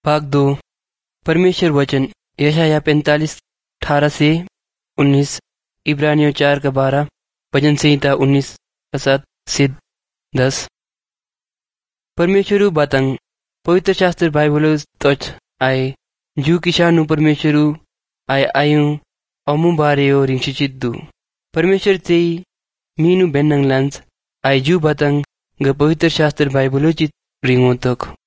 भाग 2 परमेश्वर वचन यशायाह 45:18-19, इब्रानियों 4:12, भजन संहिता 19:7-10। परमेश्वर बातंग पवित्र शास्त्र बाइबल तच आए जू किशानु परमेश्वर आए आयु अमु बारे ओ रिंचिचिद्दु परमेश्वर तेई मीनु बेन्नंग लंच आए जू बातंग ग पवित्र शास्त्र बाइबल चित रिंगो तक।